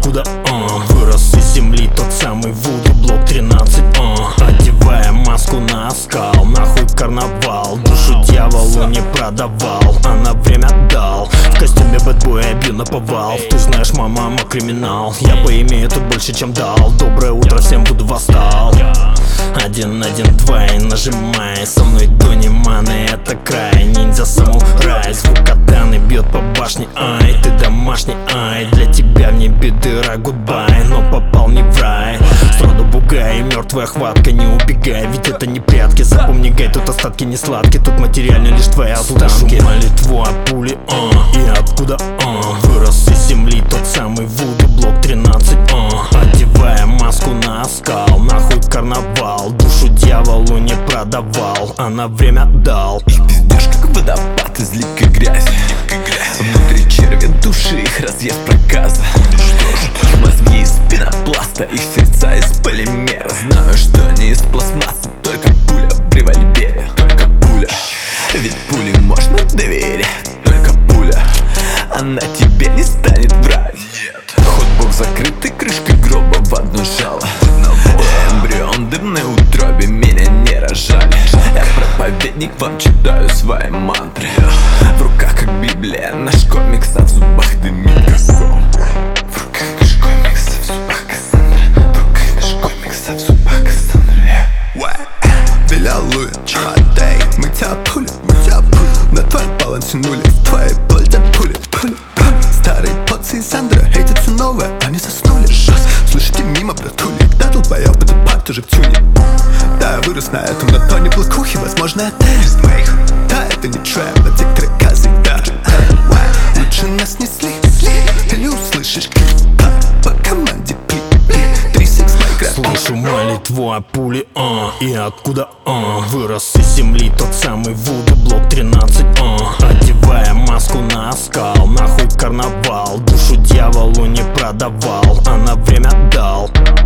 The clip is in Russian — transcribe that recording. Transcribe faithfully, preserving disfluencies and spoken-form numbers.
откуда, а? Вырос из земли тот самый Вуду, блок тринадцать, а? Одевая маску на оскал, нахуй карнавал. Душу дьяволу не продавал, а на время дал. В костюме бэтбоя бью наповал. Ты знаешь, мама, мама, криминал. Я поимею тут больше, чем дал. Доброе утро, всем Вуду восстал. Один, один, два и нажимай. Со мной Дони Маны, это край. Ниндзя самурай, звук катаны бьет по башне. Ай, ты домашний, ай. Для тебя в небе дыра, гудбай. Но попал не в рай. Сроду бугай, мертвая хватка, не убегай. Ведь это не прятки, запомни, гай. Тут остатки не сладкие, тут материально лишь твои останки. Слышу молитву от пули, а? И откуда, а? Вырос из земли тот самый Вуду, блок тринадцать, а? Одевая маску на оскал, нахуй карнавал. Душу дьяволу не продавал, а на время дал. Их пиздешь, как водопад из липкой грязи. Внутри черви души, их разъезд проказа. Их мозги из пенопласта, их сердца из полимера. Знаю, что они из пластмассы, только пуля в револьвере. Только пуля, ведь пуле можно доверять. Только пуля, она тебе не станет врать. Ходбок закрытый крышкой гроба в одно жало. Эмбрион дымной утробе, меня не рожали. Я проповедник, вам читаю свои мантры. В руках как Библия, наш комикс, а в зубах дымит косом. В руках наш комикс, а в зубах Кассандра. В руках наш комикс, а в зубах Кассандра. Белялуя, чемодай, мы тебя пулим, мы тебя пулим. На твой баланс тянули, твои пульты пули, пули, пули. Старые поцы и Сандра, хейтят все новое, они заснули. Слышите мимо, братули, когда долбоел под пак, тоже в тюне. Да, я вырос на этом, на тоне плакухи, возможно, это из моих. Да, это не трэп, но те трека всегда. Лучше нас не сли, или услышишь клип по команде пли. Слышу молитву о пули, а? И откуда, а? Вырос из земли тот самый Вуду, блок тринадцать, а? Одевая маску на оскал, нахуй карнавал. Душу дьяволу не продавал, а на время дал.